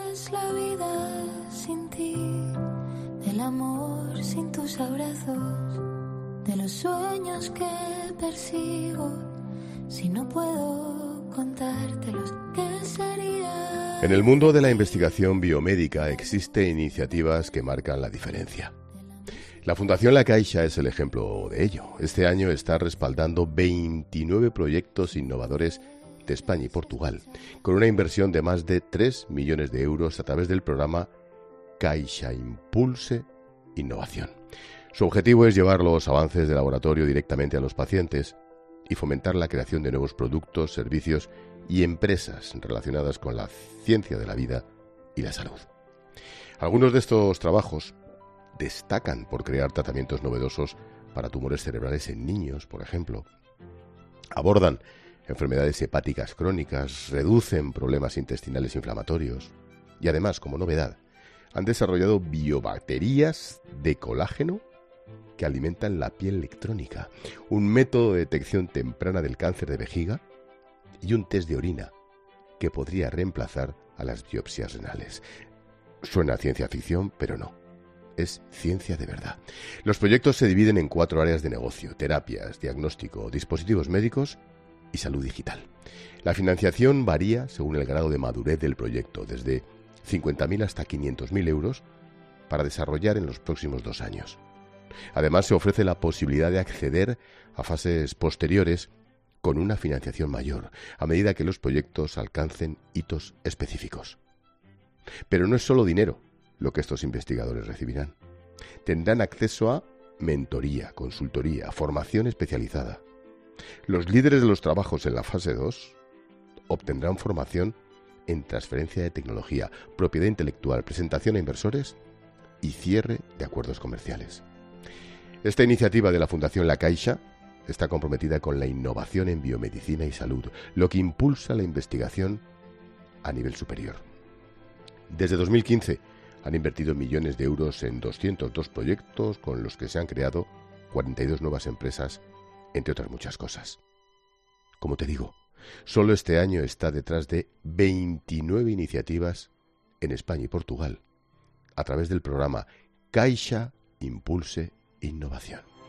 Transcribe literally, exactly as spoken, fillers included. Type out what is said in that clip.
es la vida sin ti? Del amor sin tus abrazos, de los sueños que persigo, si no puedo contártelos, ¿qué sería? En el mundo de la investigación biomédica existen iniciativas que marcan la diferencia. La Fundación La Caixa es el ejemplo de ello. Este año está respaldando veintinueve proyectos innovadores de España y Portugal, con una inversión de más de tres millones de euros a través del programa Caixa Impulse Innovación. Su objetivo es llevar los avances de laboratorio directamente a los pacientes y fomentar la creación de nuevos productos, servicios y empresas relacionadas con la ciencia de la vida y la salud. Algunos de estos trabajos destacan por crear tratamientos novedosos para tumores cerebrales en niños, por ejemplo. Abordan enfermedades hepáticas crónicas, reducen problemas intestinales inflamatorios y además, como novedad, han desarrollado biobacterias de colágeno que alimentan la piel electrónica, un método de detección temprana del cáncer de vejiga y un test de orina que podría reemplazar a las biopsias renales. Suena a ciencia ficción, pero no. Es ciencia de verdad. Los proyectos se dividen en cuatro áreas de negocio: terapias, diagnóstico, dispositivos médicos y salud digital. La financiación varía según el grado de madurez del proyecto, desde cincuenta mil hasta quinientos mil euros para desarrollar en los próximos dos años. Además, se ofrece la posibilidad de acceder a fases posteriores con una financiación mayor, a medida que los proyectos alcancen hitos específicos. Pero no es solo dinero lo que estos investigadores recibirán. Tendrán acceso a mentoría, consultoría, formación especializada. Los líderes de los trabajos en la fase dos obtendrán formación en transferencia de tecnología, propiedad intelectual, presentación a inversores y cierre de acuerdos comerciales. Esta iniciativa de la Fundación La Caixa está comprometida con la innovación en biomedicina y salud, lo que impulsa la investigación a nivel superior. Desde dos mil quince han invertido millones de euros en doscientos dos proyectos con los que se han creado cuarenta y dos nuevas empresas, entre otras muchas cosas. Como te digo, solo este año está detrás de veintinueve iniciativas en España y Portugal, a través del programa Caixa Impulse Innovación.